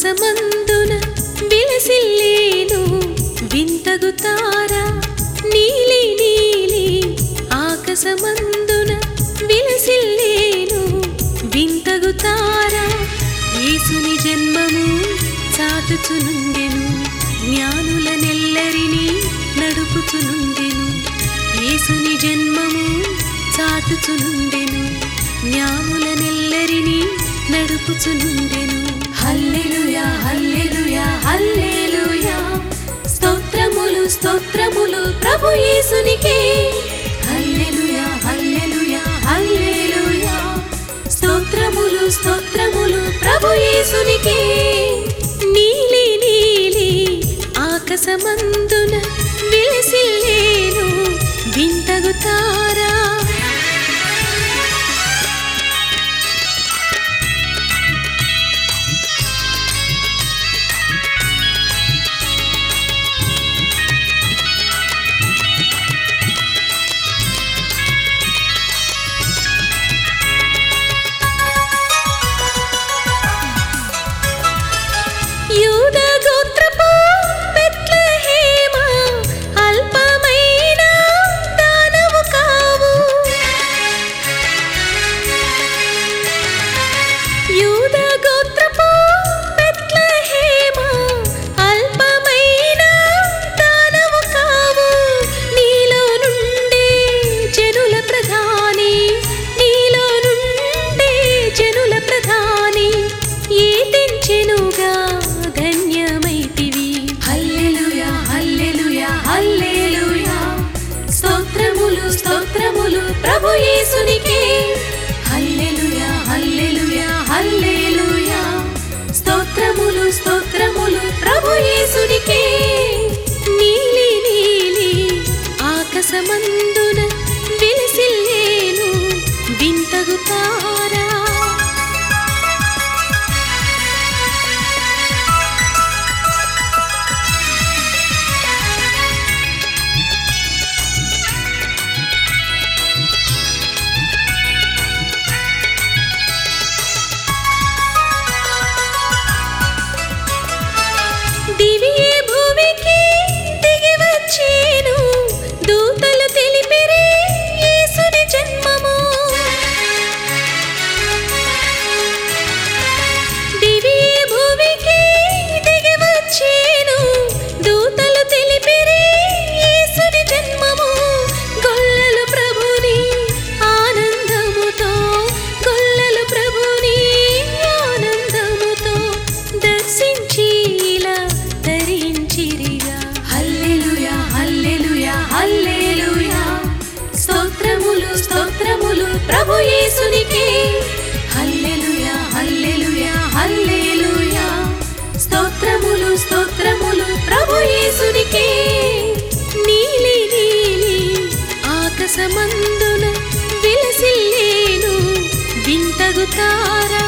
ఆకాశమందున విలసిల్లేను వింతగు తార నీలి నీలి ఆకాశమందున విలసిల్లేను వింతగు తార యేసుని జన్మము చాటుచునుండెను జ్ఞానులనెల్లరినీ నడుపుచునుండెను యేసుని జన్మము చాటుచునుండెను జ్ఞానులనెల్లరినీ నడుపుచునుండెను హల్లెలూయా హల్లెలూయా హల్లెలూయా స్తోత్రములు స్తోత్రములు ప్రభు యేసునికే హల్లెలూయా హల్లెలూయా హల్లెలూయా స్తోత్రములు స్తోత్రములు ప్రభు యేసునికే నీలి నీలి ఆకాశమందున విలసిల్లేను వింతగు తారా ప్రభు యేసునికే హల్లెలూయా హల్లెలూయా హల్లెలూయా స్తోత్రములు స్తోత్రములు ప్రభు యేసునికే నీలి నీలి ఆకాశమందున విలసిల్లేను వింతగు తారా స్తోత్రములు ప్రభు యేసునికే హల్లెలూయా హల్లెలూయా హల్లెలూయా స్తోత్రములు స్తోత్రములు ప్రభు యేసునికే నీలి నీలి ఆకాశమందున విలసిల్లేను వింతగు తారా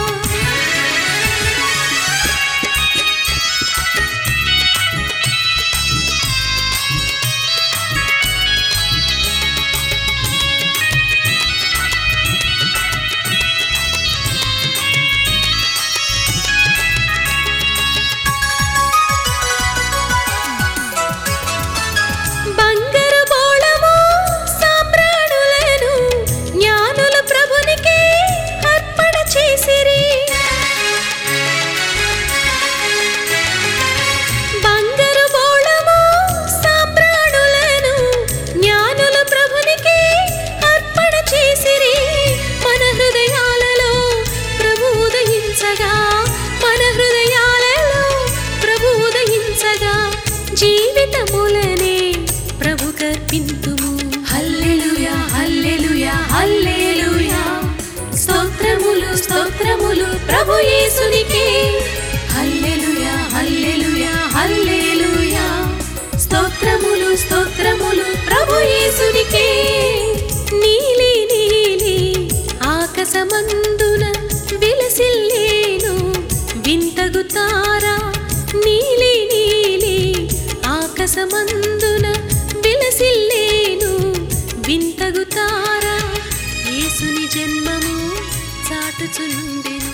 జీవితములనే ప్రభు కర్పింతుము హల్లెలూయా హల్లెలూయా హల్లెలూయా స్తోత్రములు స్తోత్రములు ప్రభు యేసునికే హల్లెలూయా హల్లెలూయా హల్లెలూయా స్తోత్రములు స్తోత్రములు ప్రభు యేసునికే నీలి నీలి ఆకాశమందున విలసిల్లేను వింతగు తారా నీలి నీలి ఆకాశమందున విలసిల్లేను వింతగు తారా యేసుని జన్మము చాటుచునుండెను